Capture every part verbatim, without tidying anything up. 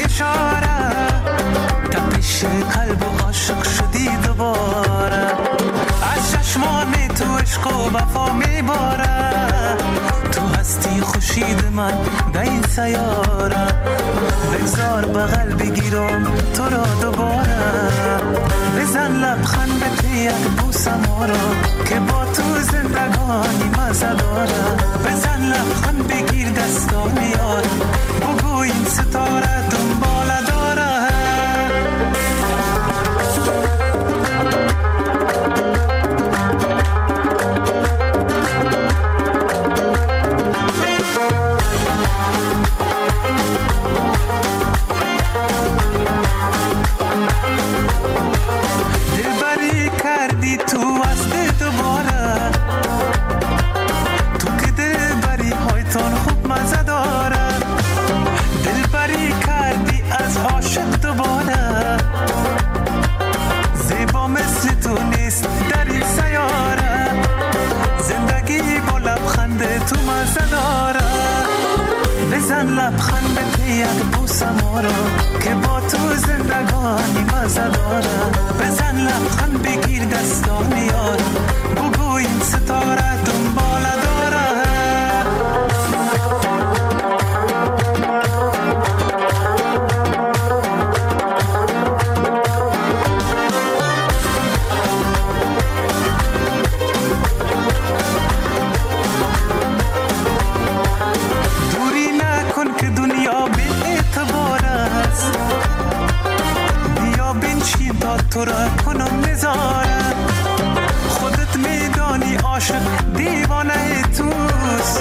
اشاره تپش قلب و عاشق شدی دوباره از چشمان تو عشق و وفا میباره تو هستی خورشید من در این سیاره بگذار بغل بگیرم تو را دوباره بزن لبخند به یک بوسم آرا که با تو زندگانی مزه داره بزن لبخند بگیر دستان یار بگو این ستاره دنباله داره دلبری کردی تو از دوباره تو که دلبری هایتان خوب مزه داره دلبری کردی از عاشق دوباره زیبا مثل تو نیست در این سیاره زندگی با لبخند تو مزه داره بزن لبخند به یک بوسم آرا که با تو زندگانی مزه داره بزن لبخند بگیر دستان یار بگو این ستاره دنباله داره دوری نکن که دنیا بی اعتبار است بیا بنشین تا تو را کنم نظاره خودت میدانی عاشق دیوانه توست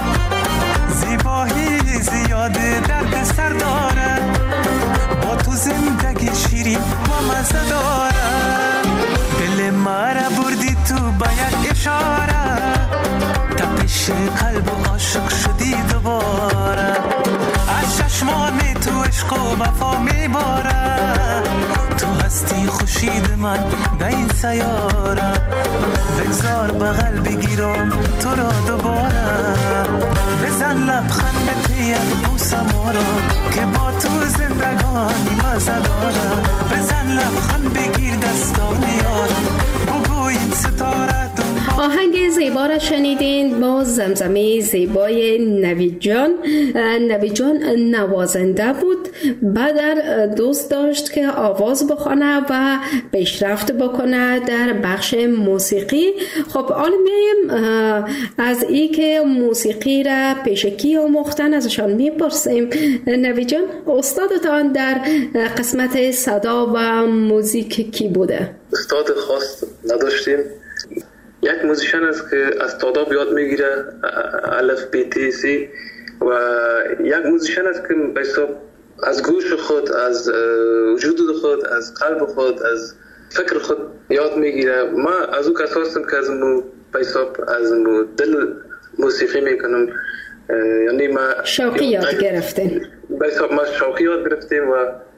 زیبایی زیاده درد سر داره با تو زندگی شیرین و مزه داره دل مرا بردی تو با یک اشاره تپش قلب و عاشق شدی دوباره از چشمان تو عشق و وفا میباره تو هستی خورشید من در این سیاره بگذار بغل بگیرم تو را دوباره بزن لبخند به یک بوسم آرا که با تو زندگانی مزه داره بزن لبخند بگیر دستان یار بگو این ستاره آهنگ زیبا را شنیدین با زمزمه زیبای نوید جان. نوید جان نوازنده بود، بعد دوست داشت که آواز بخونه و پیشرفت بکنه در بخش موسیقی. خب حالا میایم از ای که موسیقی را پیش کی آموختن ازشان میپرسیم. نوید جان، استادتان در قسمت صدا و موزیک کی بوده؟ استاد خاص نداشتیم، یک موزیشن است که از تاداب یاد میگیره، الف بی تی سی، و یک موزیشن است که به حساب از گوش خود، از وجود خود، از قلب خود، از فکر خود یاد میگیره. ما از او کس هستم که از مو به حساب از مو دل موسیقی میکنم، یعنی ما شوقی یاد گرفتیم، به حساب ما شوقی یاد گرفتیم و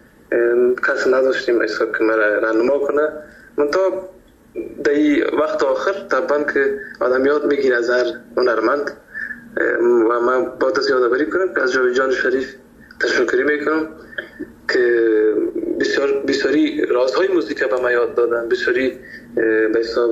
کس نداشتیم به حساب که ما راهنما کنه. من تا در وقت آخر طبعا که آدم یاد میگیره از هر هنرمند، و من با دست یادآوری کنم که از جاوید جان شریف تشکری میکنم که بسیار بسیاری رازهای موسیقی به من یاد دادن، بسیاری به حساب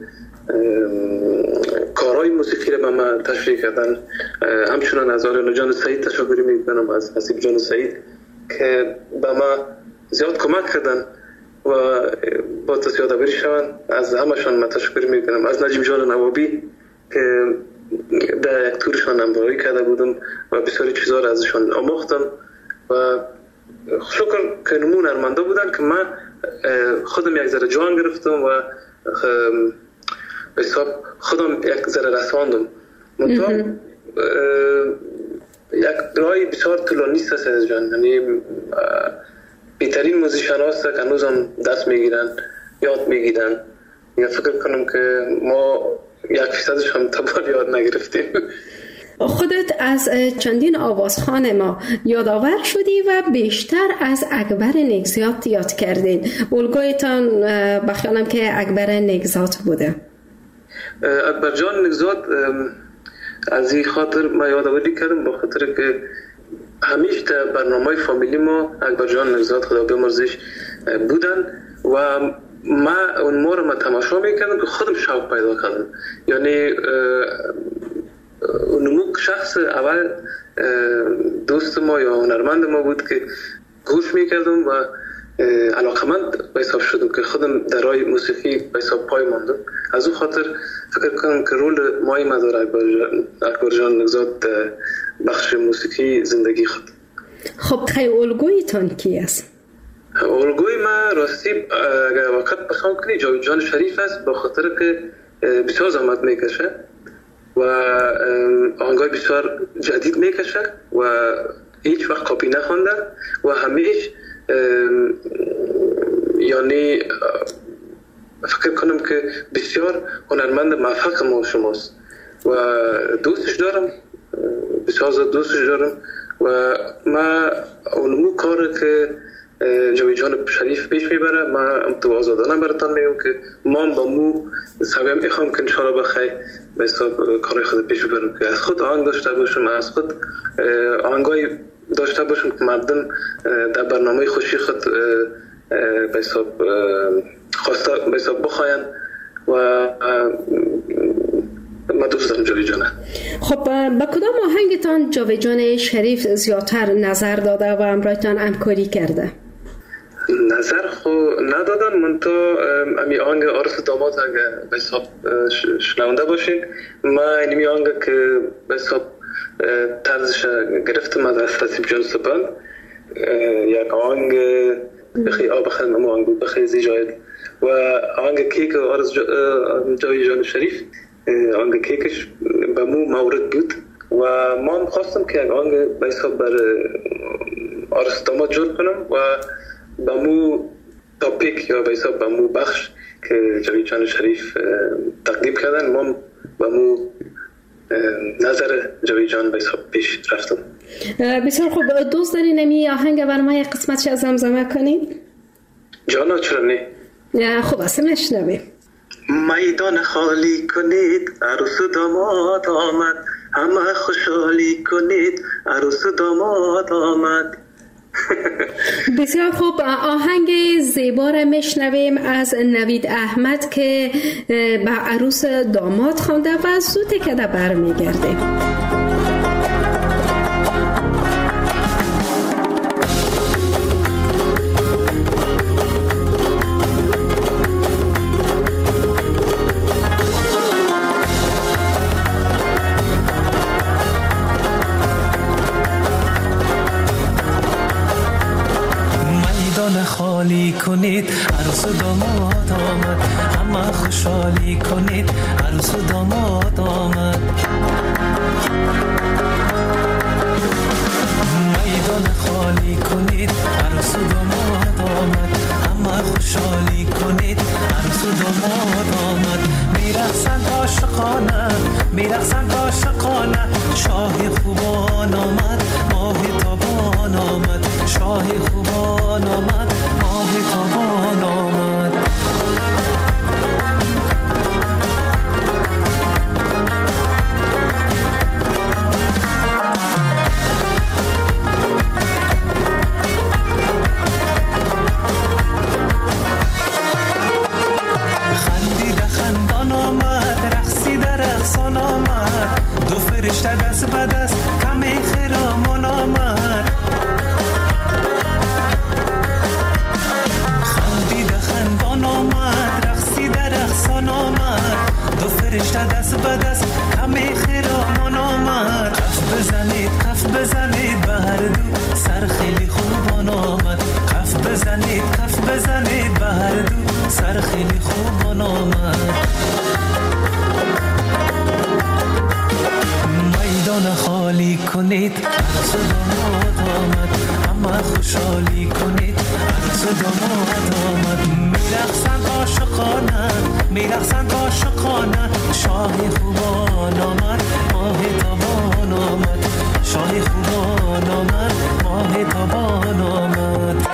کارهای موسیقی رو به من تشریح کردن. همچنان از آرین جان سعید تشکری میکنم، از حسیب جان سعید که به من زیاد کمک کردن و با دست یادآوری شوند. از همشان من تشکر میکنم. از نجیب جان نوابی که در یک تورشان همراهی کرده بودم و بسیاری چیزا را ازشان آموختم و شکر که نمون هنرمندا بودن که من خودم یک ذره جان گرفتم و به حساب خودم یک ذره رساندم. منطقه یک راهی بسیار طولانی است از جان، یعنی بهترین موزیشن هاست که هنوز هم دست میگیرن، یاد میگیرن. یا فکر کنم که ما یک فیصدش هم تبار یاد نگرفتیم. خودت از چندین آوازخوان ما یادآور شدی و بیشتر از اکبر نگزات یاد کردین. الگویتان بخیالم که اکبر نگزات بوده. اکبر جان نگزات از این خاطر ما یادآوری کردم، با خاطر که همیشه در برنامه فامیلی ما اکبر جان نگزاد خدا بیامرزش بودن و ما اون ما رو ما تماشا میکردم که خودم شوق پیدا کردم. یعنی اون شخص اول دوست ما یا هنرمند ما بود که گوش میکردم و علاقمند به حساب شدم که خودم در راه موسیقی به حساب پای ماندم. از اون خاطر فکر کنم که رول مای مدار اکبر جان نگزاد بخش موسیقی زندگی خود. خب خیلی الگویتان کی است؟ الگوی ما راستی اگر وقت بخوام کنی جاوید جان شریف است، به خاطر که بسیار زحمت میکشه و آهنگای بسیار جدید میکشه و هیچ وقت کپی نخونده و همیشه یعنی فکر کنم که بسیار هنرمند موفق ما شماست و دوستش دارم، بسیار زیاد دوستش دارم و ما اونمو کار که جاوید جان شریف پیش میبره ما هم تو آزادانه براتان میگم که ما با مو سویم میخوام که انشاءالله بخیر به حساب کار خود پیش ببرم که از خود آهنگ داشته باشم، از خود آهنگای داشته باشم که مردم در برنامه خوشی خود به حساب خواسته به حساب بخواین و ما دوست دارم جاوید جانه. خب با کدام آهنگتان جاوید جان شریف زیادتر نظر داده و امرایتان همکاری کرده؟ نظر خو ندادن، من تو امی آهنگ آرس داماد اگه به حساب شنونده باشین، ما اینمی آهنگ که به حساب طرزش گرفتم از استاسیب جان سپن، یک آهنگ بخی آب خیلی نمو آهنگ بود بخی زیجاید و آهنگ کیک آرس جاوید جان شریف آهنگ کیکش به مو مورد بود و ما هم خواستم که یک آهنگ به حساب بر آرس داماد جور کنم و به مو تاپیک یا به حساب به مو بخش که جاوید جان شریف تقدیم کردن ما به مو نظر جاوید جان به حساب پیش رفتم. بسیار خوب، دوست دارین نمی آهنگ بر ما یک قسمتش از زمزمه کنید؟ جانا چرا نه؟ خوب است نشنویم. میدان خالی کنید عروس و داماد آمد، همه خوشحالی کنید عروس و داماد آمد. بسیار خوب، آهنگ زیبا را میشنویم از نوید احمد که به عروس داماد خوانده و زود که در بر میگرده. خالی کنید عروس و داماد آمد، همه خوشحالی کنید عروس و داماد آمد. میدان خالی کنید عروس و داماد آمد، همه خوشحالی کنید عروس و داماد آمد. میرقصند عاشقانه میرقصند عاشقانه، شاه خوبان آمد ماه تابان آمد، شاه خوبان آمد ماه تابان آمد. خندیده خندان آمد، رقصیده رقصان آمد، دو فرشته دست به دست کمی خرامان آمد. خندیده خندان آمد، رقصیده رقصان آمد، دو فرشته دست به دست کمی خرامان آمد. قف بزنید قف بزنید به هر دو، سر خیلی خوبان آمد. قف بزنید قف بزنید به هر دو، سر خیلی خوبان آمد. میدان خالی کنید عروس و داماد آمد، همه خوشحالی کنید عروس و داماد آمد. میرقصند عاشقانه میرقصند عاشقانه، شاه خوبان آمد ماه تابان آمد، شاه خوبان آمد ماه تابان آمد.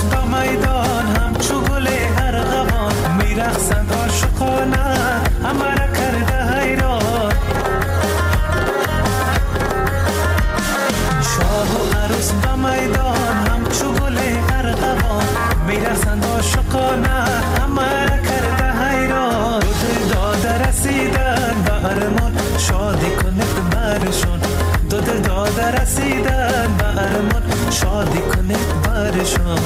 با میدان همچو گل ارغوان میرقصند عاشقانه همه را کرده حیران شاه و عروس با میدان همچو گل ارغوان میرقصند عاشقانه همه را کرده حیران دو داده رسیدن به ارمان شادی کنید برشان دو دل داده رسیدن به ارمان شادی کنید برشان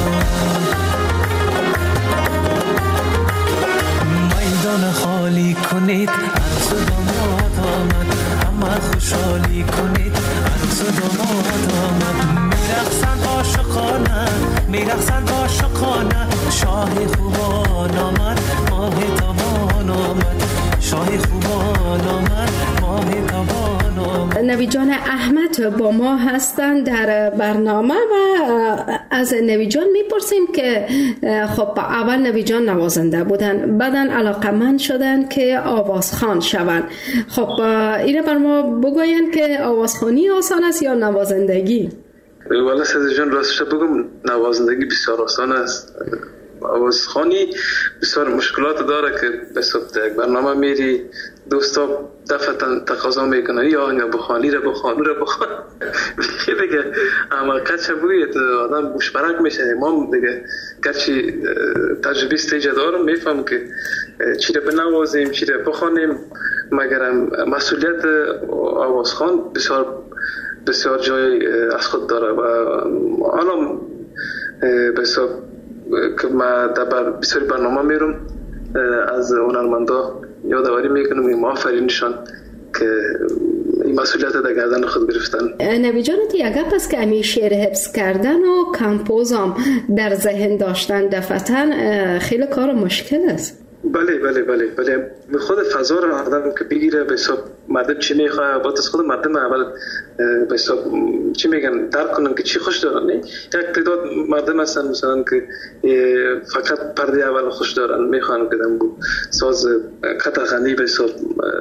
میدان خالی کنید عروس و داماد آمد همه خوشحالی کنید عروس و داماد آمد میرقصند عاشقانه میرقصند عاشقانه شاه خوبان آمد ماه تابان آمد شاه خوبان آمد ماه تابان آمد. نوید جان احمد با ما هستند در برنامه و از نوید جان میپرسیم که خب اول نوید جان نوازنده بودن بعدن علاقمند شدن که آوازخوان شوند. خب اینه بر ما بگوین که آوازخوانی آسان است یا نوازندگی؟ والا سید جان راستش بگم نوازندگی بسیار آسان است. آوازخوانی بسیار مشکلات داره که به صورت یک برنامه میری دوستا دفعتا تقاضا میکنه یا آهنگ بخوانی را بخوان را بخوان دیگه اما کچه بوید آدم بوشبرک میشه. ما دیگه کچی تجربی استیجه دارم میفهم که چی را بنوازیم چی را بخوانیم مگرم مسئولیت آوازخوان بسیار بسیار جای از خود داره و آنم بسیار که ما در بسیاری برنامه میرم از هنرمندا یادآوری میکنم این آفرینشان که این مسئولیت در گردن خود گرفتن. نوید جان یک گپ است که امی شعر حفظ کردن و کمپوزم در ذهن داشتن دفعتاً خیلی کار مشکل است. بله بله بله بله خود فضا رو آدم که بگیره به حساب مردم چی میخواه باید از خود مردم اول به حساب چی میگن درک کنن که چی خوش دارن. نه یک تعداد مردم هستن مثلا که فقط پرده اول خوش دارن میخوان که دم ساز قطعخانی به حساب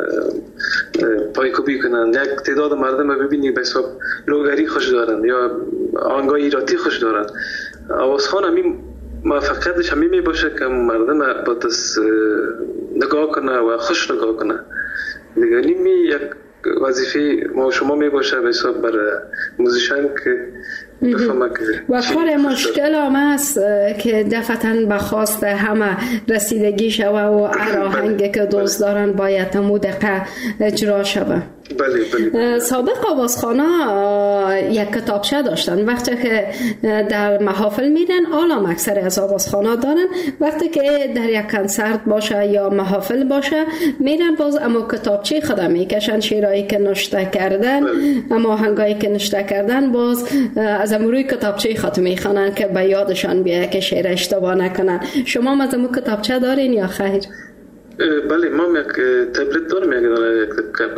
پایکوبی کنن. یک تعداد مردم ببینی به حساب لوگری خوش دارن یا آهنگای ایراتی خوش دارن. آوازخوان همین موفقیتش همین می باشه که مردم با دست نگاه کنه و خوش نگاه کنه. دیگه نیمی یک وظیفه ما شما می باشه به حساب برای موزیشن که بفهمه که و کار مشکل هم است که دفعتاً به خواست همه رسیدگی شوه و هر آهنگی که دوست دارن باید تمو دقیقه اجرا شوه. بله بله. سابق آوازخوانا یک کتابچه داشتن وقتی که در محافل میرن آلام اکثر از آوازخوانا دارن وقتی که در یک کنسرت باشه یا محافل باشه میرن باز اما کتابچه خدا میکشن شعرهایی که نوشته کردن اما آهنگایی که نوشته کردن باز از امروی کتابچه خود میخوانن که به یادشان بیایه که شعر اشتباه نکنن. شما از امو کتابچه دارین یا خیر؟ بله ما یک تبلت دارم یک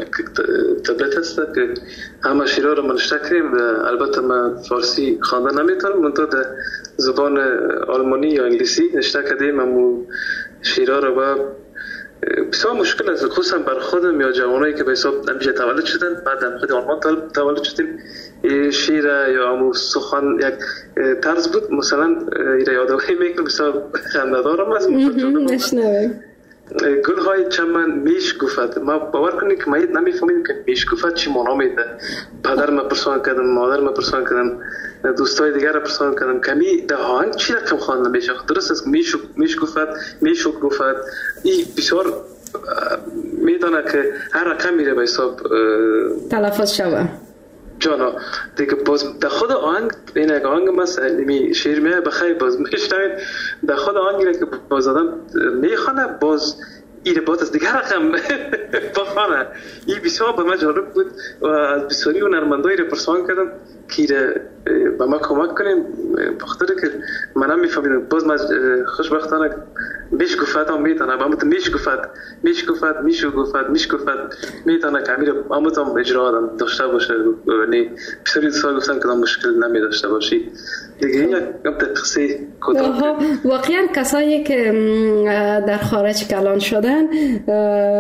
تبلت هست که همه شیرها رو منشته کریم. البته من فارسی خواندن نمیتونم منطقه در زبان آلمانی یا انگلیسی نشته کردیم امو شیرها رو و بسیار مشکل است خصوصا بر خودم یا جوانایی که به حساب نمیشه تولد شدن بعد هم خود آلمان تولد شدیم شیر یا امو سخن یک طرز بود مثلا ایره یادوهی میکنم بسیار خنده‌دارم است نشنوه گل های چمن میش گفت. ما باور کنید که ما نمیفهمیم که میش گفت چی معنا میده. پدر ما پرسان کردم مادر ما پرسان کردم دوستای دیگر را پرسان کردم کمی ده آهنگ چی رقم خواندن میشه. درست است میش میش گفت میش گفت این بسیار میدونه که هر رقم میره به حساب تلفظ شوه جانا دیگه باز در خود آهنگ این یک آهنگ مثلا شعر میه بخیر باز میشنوید در خود آهنگی که باز آدم میخوانه باز ایره باز از دیگه رقم بخوانه. این بسیار به من جالب بود و از بسیاری هنرمندایی رو پرسان کردم که ایره به ما کمک کنیم بخاطر که من هم میفهمیدم باز من خوشبختانه میش گفت هم میتونه با همون میش گفت میش گفت میشو گفت میش گفت میتونه که امیر همون هم اجرا آدم داشته باشه. یعنی بسیاری دوستان گفتن که مشکل نمی داشته باشی دیگه. این یک قصه کوتاه. واقعا کسایی که در خارج کلان شدن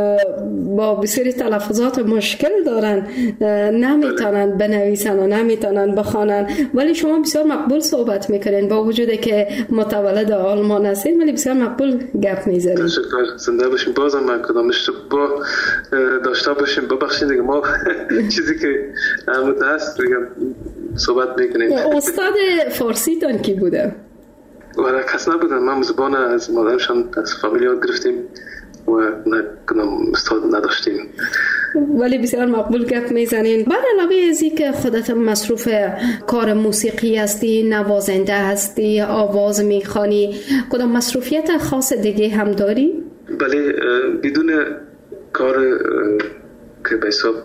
با بسیاری تلفظات مشکل دارن نمیتونن بنویسن و نمیتونن بزنن بخوانن، ولی شما بسیار مقبول صحبت میکنین با وجودی که متولد آلمان هستین، ولی بسیار مقبول گپ میزنین. تشکر، زنده باشین. بازم من کدام اشتباه داشته باشیم ببخشید دیگه، ما چیزی که عمود هست دیگه صحبت میکنیم. استاد فارسی تان کی بوده؟ ولی کس نبودن، من زبان از مادرشان از فامیلیات گرفتیم و نکنم استاد نداشتیم، ولی بسیار مقبول گپ میزنین. بعد علاوه از این که خودت مصروف کار موسیقی هستی، نوازنده هستی، آواز میخوانی، کدام مصروفیت خاص دیگه هم داری؟ بله، بدون کار که به حساب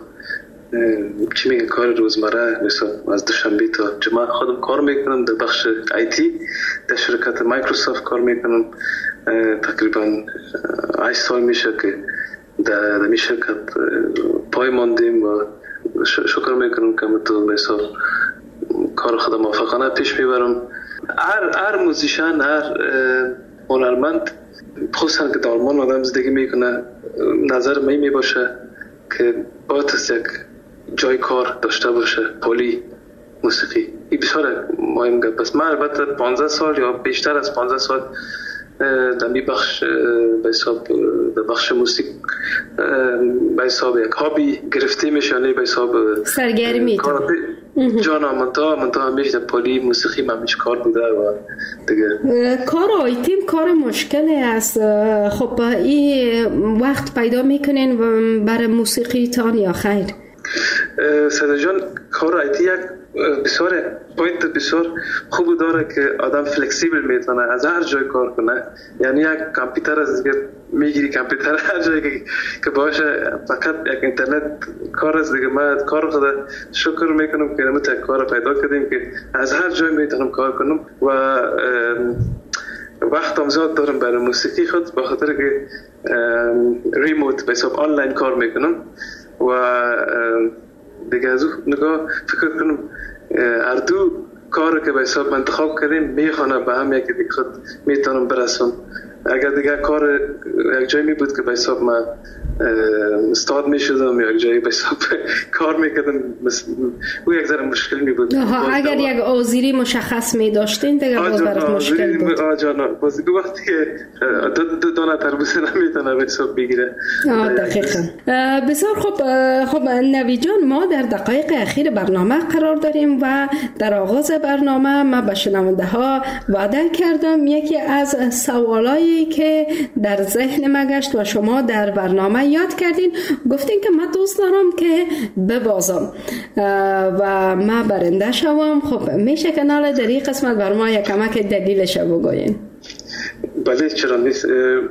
چی میگه کار روزمره، مثلا از دوشنبه تا جمعه خودم کار میکنم در بخش آیتی در شرکت مایکروسافت کار میکنم. تقریبا هشت سال میشه که در می شرکت پای ماندیم و شکر میکنم که تو مثلا کار خودم موفقانه پیش میبرم. هر هر موزیشن، هر هنرمند خصوصا که در آلمان آدم زندگی میکنه، نظر می می باشه که باید از یک جای کار داشته باشه، پولی موسیقی. این بسیار مهم گپ است. من البته پانزده سال یا بیشتر از پانزده سال در می بخش به حساب در بخش موسیقی به حساب یک هابی گرفته میشن، به حساب سرگرمی جانا منتا منتا همیشه در پولی موسیقی من همیشه کار بوده و دیگه. کار آیتیم کار مشکلی است. خب این وقت پیدا میکنین برای موسیقی تان یا خیر؟ ساده جان، کار آیتی یک بسیار پوینت بسیار خوب داره که آدم فلکسیبل میتونه از هر جای کار کنه. یعنی یک کامپیوتر از دیگه میگیری، کامپیوتر هر جایی که, که باشه، فقط یک اینترنت کار از دیگه. من کار خدا شکر میکنم که نمیت یک کار پیدا کردیم که از هر جای میتونم کار کنم و وقت هم زیاد دارم برای موسیقی خود، به خاطر که ریموت به حساب آنلاین کار میکنم و دیگه از اون نگاه فکر کنم هر دو کار که به حساب انتخاب کردیم میخوانه به هم یکی دیگه خود میتونم برسم. اگر دیگه کار یک جایی می بود که به حساب من استاد می شدم یا یک جایی به حساب کار میکردم، او یک ذره مشکل می بود. اگر یک آذری مشخص می داشتین دیگه باز برات مشکل بود. آه جانا باز دو وقتی که دو دانه تربوز نمیتونه به حساب بگیره. دقیقا. بسیار خوب. خب نوید جان، ما در دقایق اخیر برنامه قرار داریم و در آغاز برنامه ما به شنونده ها وعده کردم یکی از سوالایی که در ذهن ما گشت و شما در برنامه یاد کردین، گفتین که من دوست دارم که ببازم و من برنده شوم. خب میشه که ناله در این قسمت بر ما یک کمک دلیلش بگوین؟ بله، چرا نیست.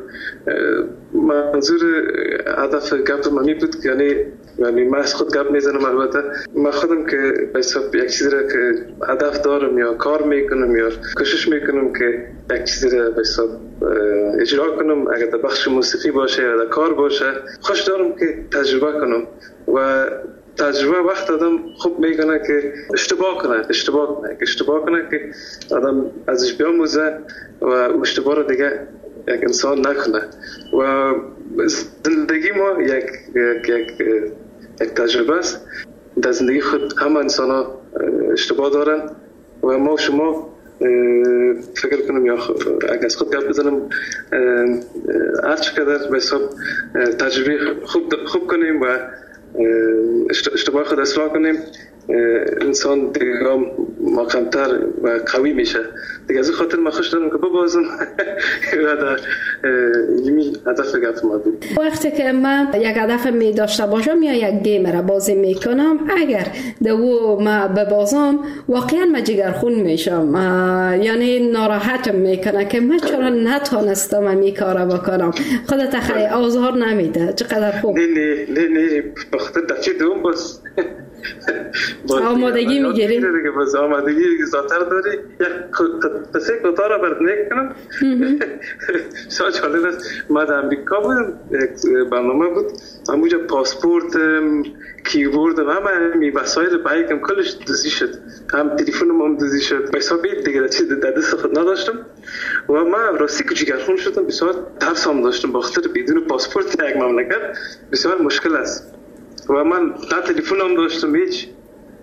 منظور هدف گپ من می بود که یعنی یعنی من از خود گپ میزنم. البته من خودم که به حساب یک چیزی را که هدف دارم یا کار میکنم یا کوشش میکنم که یک چیزی را به حساب اجرا کنم، اگر در بخش موسیقی باشه یا در کار باشه، خوش دارم که تجربه کنم و تجربه وقت آدم خوب میکنه که اشتباه کنه اشتباه کنه که اشتباه کنه که آدم ازش بیاموزه و اشتباه رو دیگه یک انسان نکنه. و زندگی ما یک یک یک یک تجربه است. در زندگی خود همه انسان ها اشتباه دارن و ما شما فکر کنم یا اگر از خود گپ بزنم هر چقدر به حساب تجربه خوب خوب کنیم و اشتباه خود اصلاح کنیم، انسان دیگه محکم‌تر و قوی میشه. دیگه از این خاطر من خوش دارم که ببازم و در یمی هدف گفت ما بود. وقتی که من یک هدف می داشته باشم یا یک گیم را بازی میکنم، اگر دو ما ببازم واقعا من جگرخون میشم، یعنی ناراحتم میکنه که من چرا نتونستم این کارا بکنم. خودت خیلی آزار نمیده. چقدر خوب. نه نه نه نه بخاطر دفعه دوم باز آمادگی میگیری؟ دیگه باز آمادگی زیادتر داری. پس یک کتا را برد نکنم. شاید جالب است. من در امریکا بودم، برنامه بود همونجا پاسپورت، کیبورد و همه می وسایل بایکم کلش دزدی شد، هم تلفنم هم دزدی شد. به حساب دیگه چیز در دست خود نداشتم و من راستی که جگرخون شدم. بسیار ترس هم داشتم بخاطر بدون پاسپورت یک مملکت بسیار مشکل است و من تا تلفن هم داشتم هیچ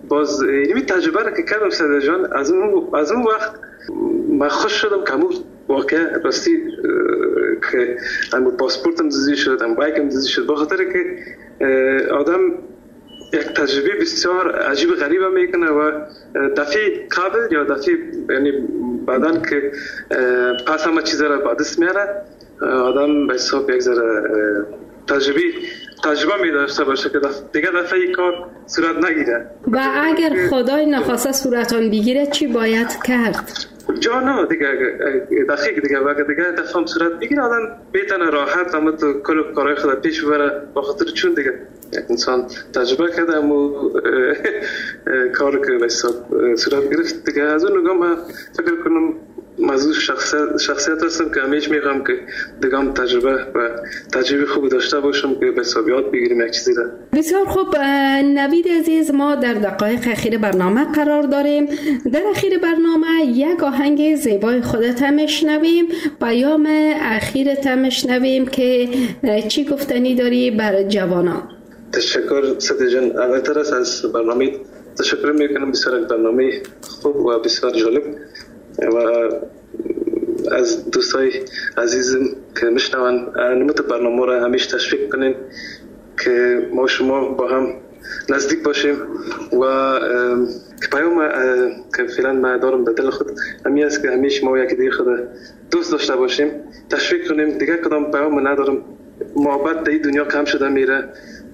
باز این تجربه را که کردم سید جان، از اون از اون وقت من خوش شدم که همون واقعا راستی که همون پاسپورتم دزدی شد، هم بایکم دزدی شد، بخاطر که آدم یک تجربه بسیار عجیب غریب میکنه و دفعه قبل یا دفعه یعنی بعدن که پس همه چیز را به دست میاره، آدم به حساب یک ذره تجربه تجربه می داشته باشه که دیگه دفعه این کار صورت نگیره. و اگر خدای نخواسته صورتان بگیره چی باید کرد؟ جا نه دیگه دقیق دیگه و دیگه دفعه هم صورت بگیره آدم بیتنه راحت اما تو کل کارهای خود پیش ببره، بخاطر چون دیگه انسان تجربه کرده و کار که به حساب صورت گرفت دیگه. از اون نگاه من فکر کنم موضوع شخصیت شخصیت هستم که همیشه میخوام که دیگه هم تجربه و تجربه خوب داشته باشم که به حساب یاد بگیریم یک چیزی را. بسیار خوب نوید عزیز، ما در دقایق اخیر برنامه قرار داریم. در اخیر برنامه یک آهنگ زیبای خودت هم میشنویم، پیام اخیرت هم میشنویم که چی گفتنی داری بر جوانان. تشکر سید جان، اولتر از برنامه تشکر میکنم، بسیار برنامه خوب و بسیار جالب و از دوستای عزیزم که میشنون نموت برنامه را همیشه تشویق کنین که ما شما با هم نزدیک باشیم و که پیام که فعلا ما دارم به دل خود همین است که همیشه ما یکی دیگه خود دوست داشته باشیم، تشویق کنیم. دیگه کدام پیام ندارم، محبت در این دنیا کم شده میره،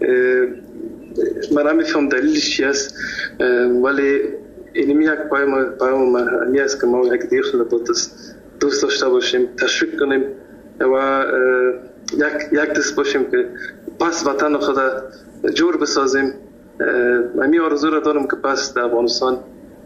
من نمیفهم دلیلش چی است، ولی اینمی یک پیام پیام همی است که ما یک دیگه خود دوست داشته باشیم، تشویق کنیم و یک یک دست باشیم که پس وطن خود جور بسازیم. همی آرزو را دارم که پس در افغانستان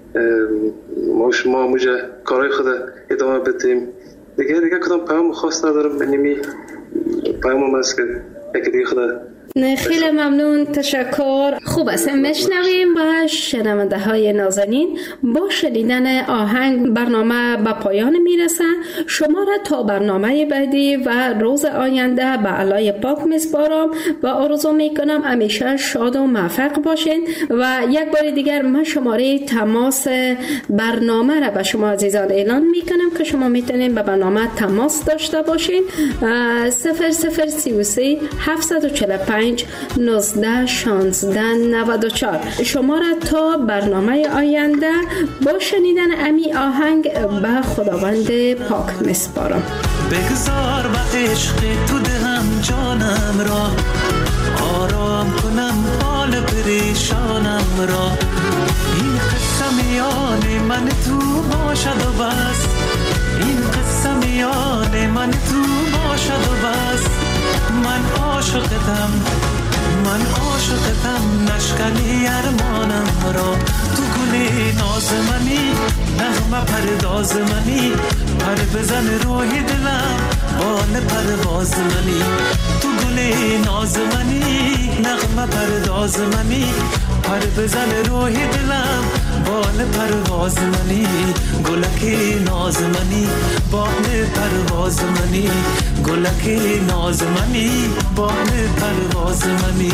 ما شما موجه کارهای خود ادامه بدیم. دیگه دیگه کدام پیام خاص ندارم، اینمی پیام است که یک دیگه خود. خیلی ممنون، تشکر. خوب است، میشنویم با شنونده های نازنین. با شنیدن آهنگ برنامه به پایان میرسه. شما را تا برنامه بعدی و روز آینده به علای پاک میسپارم و آرزو میکنم همیشه شاد و موفق باشین. و یک بار دیگر من شماره تماس برنامه را به شما عزیزان اعلان میکنم که شما میتونین به برنامه تماس داشته باشین. صفر صفر سی و سه هفتصد و چهل و پنج نوزده شانزده نود و چهار. شما را تا برنامه آینده با شنیدن امی آهنگ به خداوند پاک میسپارم. بگذار به عشق تو دهم جانم را، آرام کنم حال پریشانم را. این قصه میان من تو باشد و بس، این قصه میان من تو باشد و بس. من عاشقتم، من عاشقتم، نشکنی ارمانم را. تو گلی ناز منی، نغمه پرداز منی، پر بزن روحی دلم بال پرواز منی. تو گلی ناز منی، نغمه پرداز منی، پر بزن روحی دلم بال پرواز منی. گلکی ناز منی، بال پرواز منی، گلکی ناز منی، بال پرواز منی.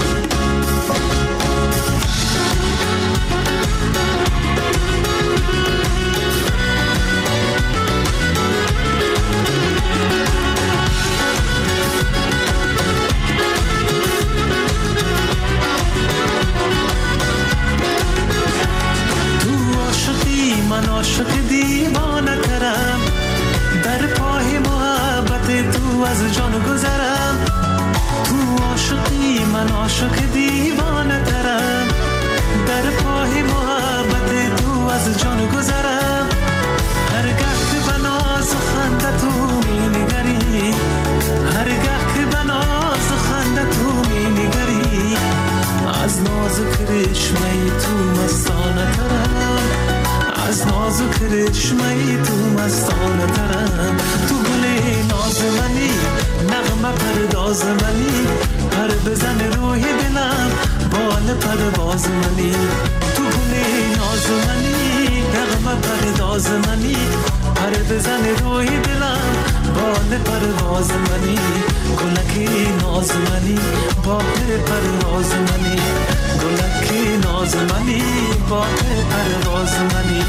من عاشق دیوانه ترم، در پای محبت تو از جان گذرم. تو عاشقی من عاشق دیوانه ترم، در پای محبت تو از جان گذرم. هرگاه که به ناز و خنده تو می نگری، هرگاه که به ناز و خنده تو می نگری، از ناز و کرشمه تو مستانه ترم، از ناز و کرشمه تو مستانه ترم. تو گلی ناز منی، نغمه پرداز منی، پر بزن روحی دلم بال پرواز منی. تو گلی ناز منی، نغمه پرداز منی، پر بزن روحی دلم بال پرواز منی. گلکی ناز منی، بال پرواز منی. گلکی ناز منی با پرواز منی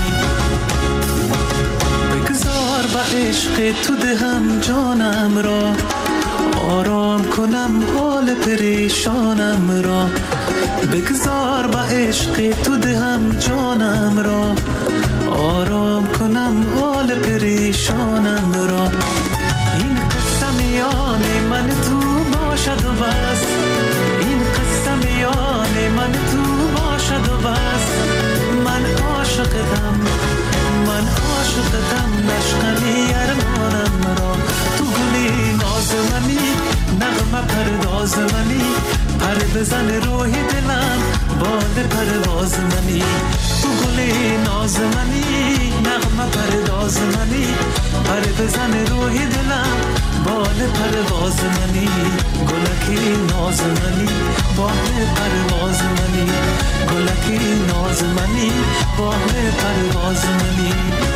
بگذار با عشق تو دهم جانم را آرام کنم حال پریشانم را بگذار با عشق تو دهم جانم را آرام کنم حال پریشانم را این قصه میان من تو باشد و بس این قصه میان من تو باشد و بس من عاشقتم من عاشقتم نشکنی ارمانم را تو گلی ناز منی نغمه پرداز منی پر بزن روح دلم باد پرواز منی تو گلی ناز منی نغمه پرداز منی پر بزن روح دلم باد پرواز منی گلکی ناز منی باد پرواز منی گلکی ناز منی باد پرواز منی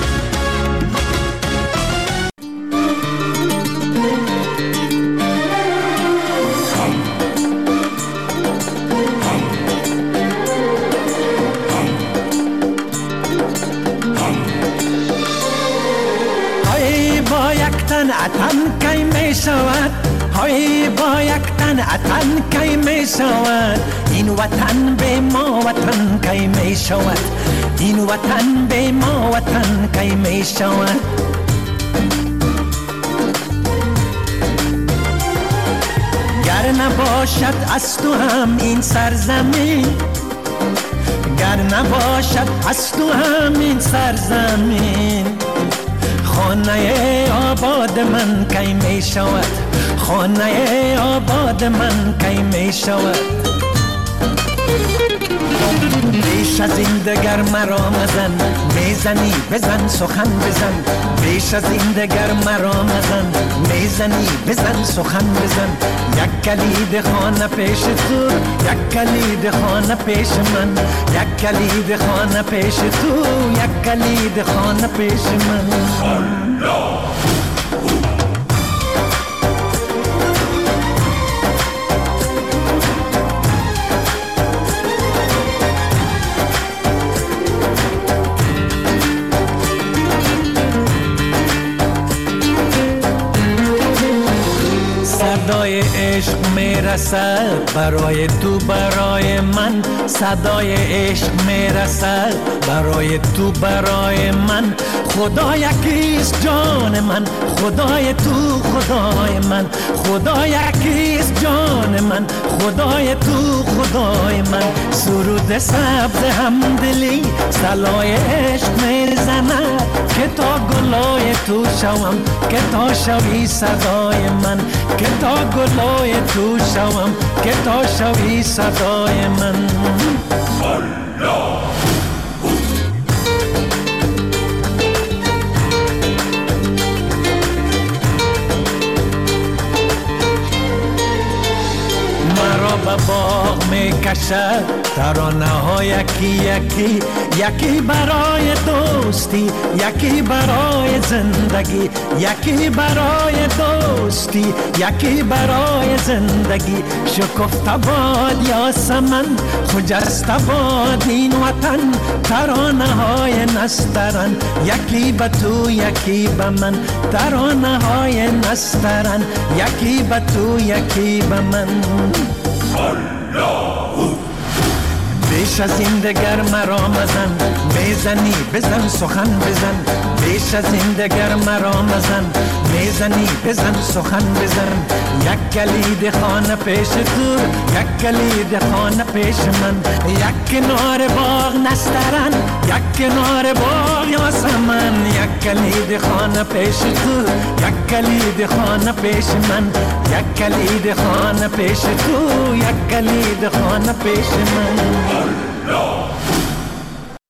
اتن کی می شود های با یک تن اتن کی می شود این وطن به ما وطن کی می شود این وطن به ما وطن کی می شود گر نباشد از تو هم این سرزمین گر نباشد از تو هم این سرزمین خانه آباد من کی می شود خانه آباد من کی می شود بیش از این دگر مرا مزن میزنی بزن سخن بزن بیش از این دگر مرا مزن میزنی بزن سخن بزن یک کلید خانه پیش تو یک کلید خانه پیش من یک کلید خانه پیش تو یک کلید خانه پیش من صدای عشق میرسد برای تو برای من صدای عشق میرسد برای تو برای من خدا یکیست جان من خدای تو خدای من خدا یکیست جان من خدای تو خدای من سرود سبز همدلی صلای عشق میزند که تا گلای تو شوم که تا شوی صدای من که تا گلای تو شوم که تا شوی صدای من مرا به باغ می کشد ترانه ها یکی یکی یکی برای دوستی یکی برای زندگی یکی برای دوستی یکی برای زندگی شکفته باد یاسمن خجسته باد این وطن ترانه های نسترن یکی به تو یکی به من ترانه های نسترن یکی به تو یکی به من بیش از این دگر مرا مزن میزنی بزن سخن بزن بیش از این دگر مرا مزن میزنی بزن سخن بزن یک کلید خانه پیش تو یک کلید خانه پیش من یک کنار باغ نسترن یک کنار باغ یاسمن یک کلید خانه پیش تو یک کلید خانه پیش من یک کلید خانه پیش تو یک کلید خانه پیش من